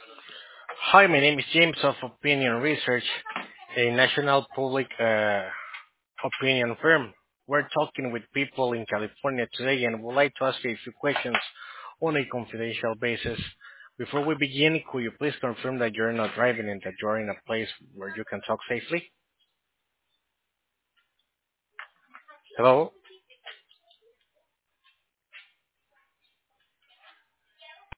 Hi, my name is James of Opinion Research, a national public opinion firm. We're talking with people in California today and would like to ask you a few questions on a confidential basis. Before we begin, could you please confirm that you're not driving and that you're in a place where you can talk safely? Hello?